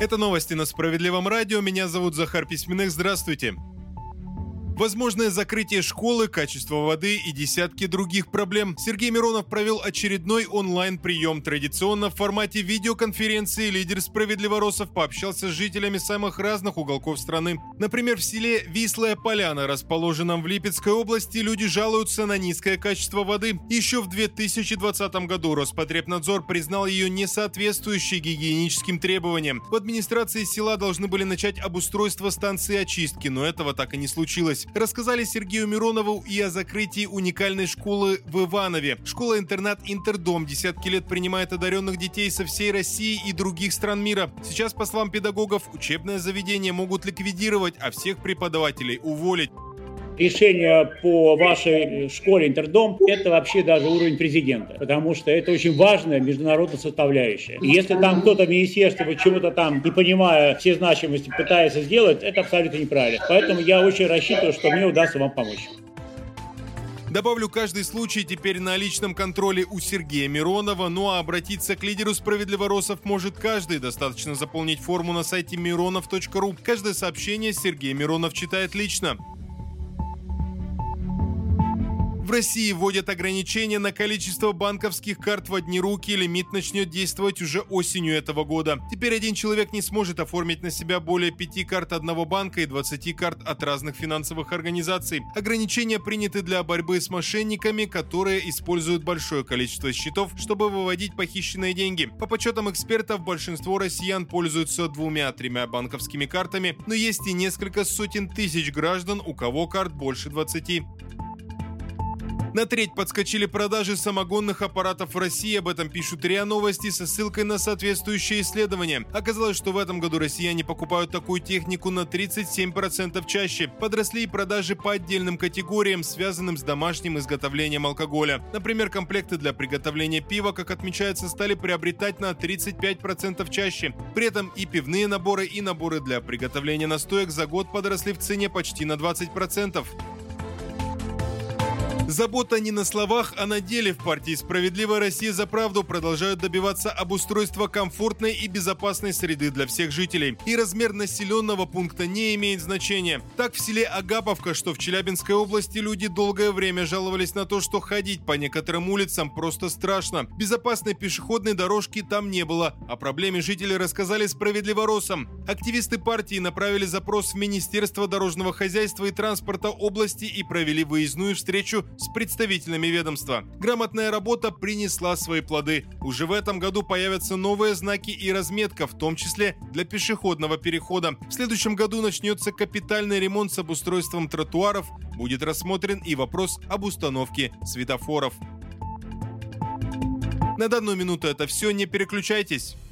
Это новости на Справедливом радио. Меня зовут Захар Письменных. Здравствуйте. Возможное закрытие школы, качество воды и десятки других проблем. Сергей Миронов провел очередной онлайн-прием. Традиционно в формате видеоконференции лидер справедливоросов пообщался с жителями самых разных уголков страны. Например, в селе Вислая Поляна, расположенном в Липецкой области, люди жалуются на низкое качество воды. Еще в 2020 году Роспотребнадзор признал ее несоответствующей гигиеническим требованиям. В администрации села должны были начать обустройство станции очистки, но этого так и не случилось. Рассказали Сергею Миронову и о закрытии уникальной школы в Иванове. Школа-интернат «Интердом» десятки лет принимает одаренных детей со всей России и других стран мира. Сейчас, по словам педагогов, учебное заведение могут ликвидировать, а всех преподавателей уволить. Решение по вашей школе «Интердом» – это вообще даже уровень президента, потому что это очень важная международная составляющая. И если там кто-то в министерстве чего-то там, не понимая все значимости, пытается сделать, это абсолютно неправильно. Поэтому я очень рассчитываю, что мне удастся вам помочь. Добавлю, каждый случай теперь на личном контроле у Сергея Миронова, ну а обратиться к лидеру справедливоросов может каждый. Достаточно заполнить форму на сайте mironov.ru. Каждое сообщение Сергей Миронов читает лично. В России вводят ограничения на количество банковских карт в одни руки. Лимит начнет действовать уже осенью этого года. Теперь один человек не сможет оформить на себя более 5 карт одного банка и 20 карт от разных финансовых организаций. Ограничения приняты для борьбы с мошенниками, которые используют большое количество счетов, чтобы выводить похищенные деньги. По подсчетам экспертов, большинство россиян пользуются 2-3 банковскими картами, но есть и несколько сотен тысяч граждан, у кого карт больше 20. На треть подскочили продажи самогонных аппаратов в России. Об этом пишут РИА Новости со ссылкой на соответствующее исследование. Оказалось, что в этом году россияне покупают такую технику на 37% чаще. Подросли и продажи по отдельным категориям, связанным с домашним изготовлением алкоголя. Например, комплекты для приготовления пива, как отмечается, стали приобретать на 35% чаще. При этом и пивные наборы, и наборы для приготовления настоек за год подросли в цене почти на 20%. Забота не на словах, а на деле. В партии «Справедливая Россия за правду» продолжают добиваться обустройства комфортной и безопасной среды для всех жителей. И размер населенного пункта не имеет значения. Так, в селе Агаповка, что в Челябинской области, люди долгое время жаловались на то, что ходить по некоторым улицам просто страшно. Безопасной пешеходной дорожки там не было. О проблеме жители рассказали справедливоросам. Активисты партии направили запрос в Министерство дорожного хозяйства и транспорта области и провели выездную встречу с представителями ведомства. Грамотная работа принесла свои плоды. Уже в этом году появятся новые знаки и разметка, в том числе для пешеходного перехода. В следующем году начнется капитальный ремонт с обустройством тротуаров. Будет рассмотрен и вопрос об установке светофоров. На данную минуту это все. Не переключайтесь.